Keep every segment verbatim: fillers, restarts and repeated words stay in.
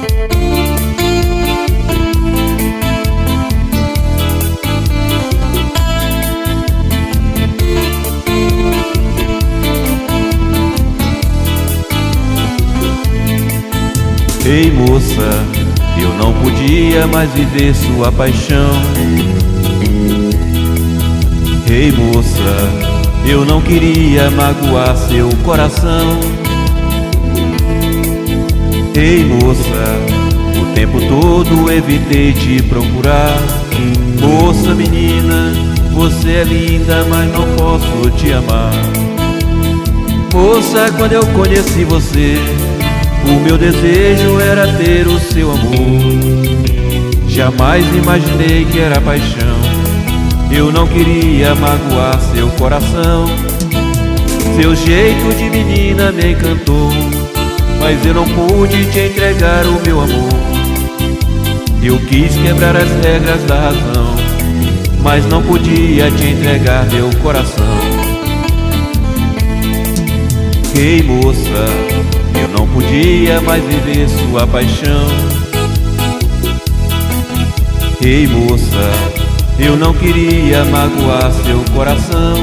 Ei moça, eu não podia mais viver sua paixão. Ei moça, eu não queria magoar seu coração. Ei moça, o tempo todo evitei te procurar. Moça menina, você é linda, mas não posso te amar. Moça, quando eu conheci você, o meu desejo era ter o seu amor. Jamais imaginei que era paixão. Eu não queria magoar seu coração. Seu jeito de menina me encantou, mas eu não pude te entregar o meu amor. Eu quis quebrar as regras da razão, mas não podia te entregar meu coração. Ei moça, eu não podia mais viver sua paixão. Ei moça, eu não queria magoar seu coração.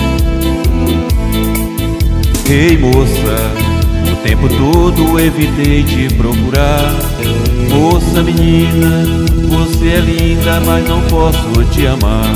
Ei moça, o tempo todo evitei te procurar. Moça menina, você é linda, mas não posso te amar.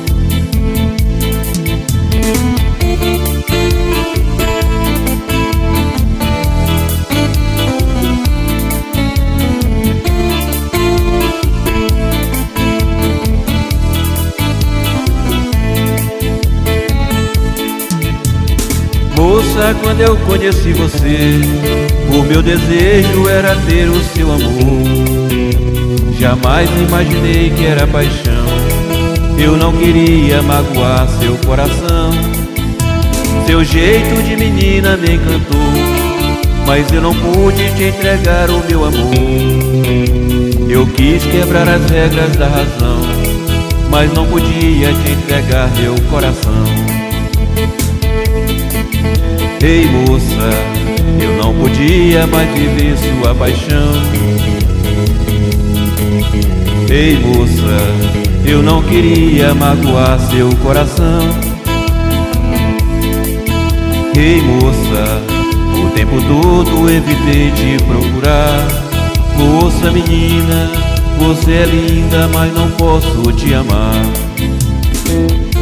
Moça, quando eu conheci você, o meu desejo era ter o seu amor. Jamais imaginei que era paixão. Eu não queria magoar seu coração. Seu jeito de menina me encantou, mas eu não pude te entregar o meu amor. Eu quis quebrar as regras da razão, mas não podia te entregar meu coração. Ei moça, eu não podia mais viver sua paixão. Ei moça, eu não queria magoar seu coração. Ei moça, o tempo todo evitei te procurar. Moça menina, você é linda, mas não posso te amar.